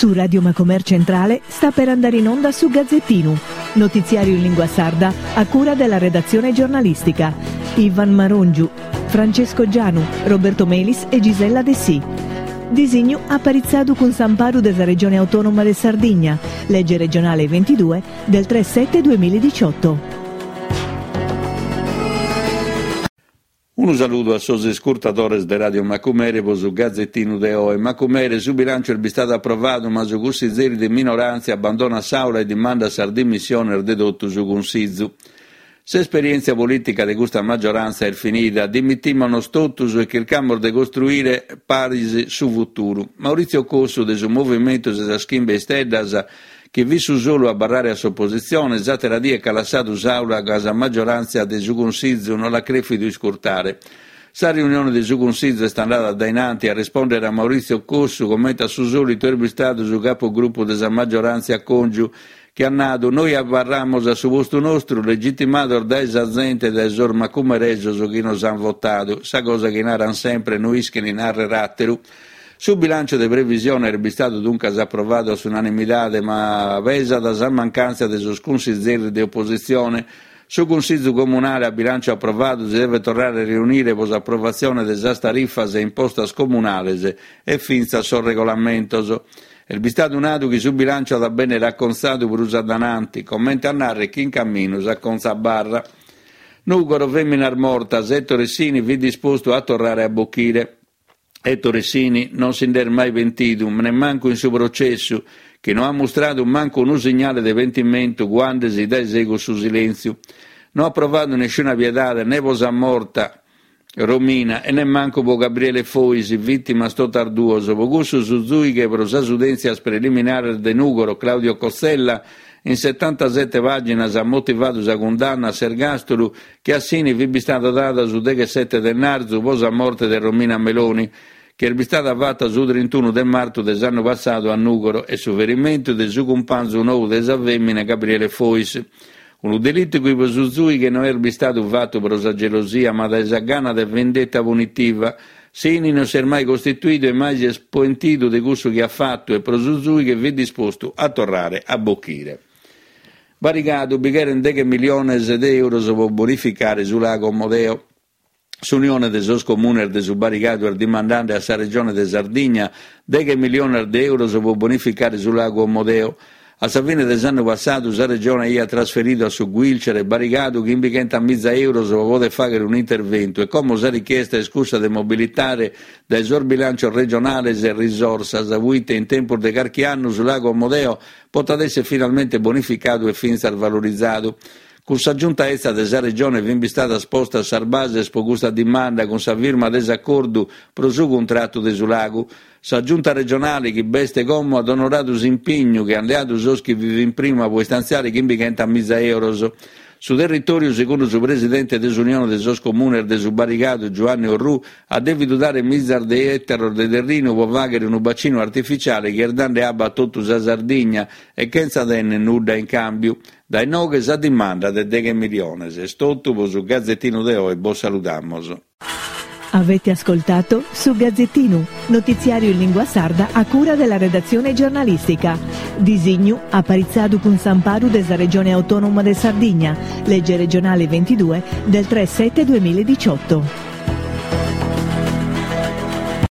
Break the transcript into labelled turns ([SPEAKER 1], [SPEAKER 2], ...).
[SPEAKER 1] Su Radio Macomer Centrale sta per andare in onda su Gazzettino, notiziario in lingua sarda a cura della redazione giornalistica. Ivan Marongiu, Francesco Gianu, Roberto Melis e Gisella De Sì. Disegno apparizzado con Samparu della Regione Autonoma de Sardigna, legge regionale 22 del 3/7/2018.
[SPEAKER 2] Un saluto a sos ascoltadores de Radio Macumere su Gazzettino de Oe. Macumere su bilancio è stato approvato, ma su gusti zeri di minoranza abbandona Saula e dimanda sar dimissione dedotto su Gunsizu. Se esperienza politica di questa maggioranza è finita, dimittimano stottus e cercamo di costruire Parisi su futuro. Maurizio Cossu del suo movimento se schimbe steddas che visto solo a barrare a opposizione, zatera die calassato Saula a casa maggioranza de su Consiglio non la crefi di scurtare. Sa riunione di su Consiglio è stata dainanti a rispondere a Maurizio Cossu, commenta su solito erbistato su capogruppo della maggioranza a Congiu, che ha nato noi avvarramos a su posto nostro legittimato da esa gente da esor macumereggio su chi nos han votato, sa cosa che naran sempre noi ischini narre ratteru. Sul bilancio di previsione è stato dunque approvato su unanimità, ma vesa da mancanza dei consiglieri di opposizione. Sul Consiglio Comunale a bilancio approvato si deve tornare a riunire per l'approvazione delle tariffas e impostas comunales e finza sul regolamento. È stato nato che sul bilancio da bene raccontato per usadananti, commenta a narre chi in cammino sa conza barra. Nugoro femmina morta, Ettore Sini vi disposto a tornare a bocchire. Ettore Sini non si è mai pentito, ne manco in suo processo, che non ha mostrato manco un segnale di pentimento quando si dà eseguo su silenzio. Non ha provato nessuna pietà né posa morta Romina e ne manco po Gabriele Foisi, vittima sto tarduoso, po gusto su Zui che per sa sudenzias preliminare de Nugoro Claudio Cossella in 77 pagine ha motivato la condanna a Sergastolo che a Sini vi è stata data su 7 denari su posa morte di Romina Meloni, che è stata fatta su 31 de marzo dell'anno passato a Nugoro e su verimento del suo compagno nuovo della femmina Gabriele Fois. Un delitto qui per Zuzui che non è stato fatto per la gelosia ma da esa gana di vendetta punitiva. Sini non si è mai costituito e mai si è spontito di gusto che ha fatto e per Zuzui che vi è disposto a tornare a bocchire. Barigato, bighere 10 milioni di euro per bonificare sul lago Modeo. S'unione dei sos comuni de su Barigato er dimandante a sa regione de Sardigna 10 milioni di euro per bonificare sul lago Modeo. A sa fine dell'anno passato sa regione ha trasferito a su Guilcer e Barigato che impiegenta €1.000 per poter fare un intervento e come sa richiesta e scusa di mobilitare dai suo bilancio regionale e risorse avuite in tempo di qualche anno sul lago Modeo potrà essere finalmente bonificato e finza valorizzato. Con sa giunta essa della regione vi è stata sposta a Sarbase per questa dimanda con sa firma desaccordo per il suo contratto del lago. Sa giunta regionale che beste come ad onorato impegno che alleato soschi vive in prima può stanziare che impiegenta €1.000. Su territorio, secondo il presidente dell'Unione del SOS Comune e del Barigato, Giovanni Orru, ha dovuto dare miliardi di ettari di terreno per vagare un bacino artificiale che erdande abba tutta la Sardegna e che senza tenne nulla in cambio. Dai noghe sa dimanda di 10 milioni. Se stotto su Gazzettino de Oe, bo salutamos.
[SPEAKER 1] Avete ascoltato su Gazzettino, notiziario in lingua sarda a cura della redazione giornalistica. Disegno apparizzado con Samparu della Regione Autonoma de Sardigna, legge regionale 22 del 3/7/2018.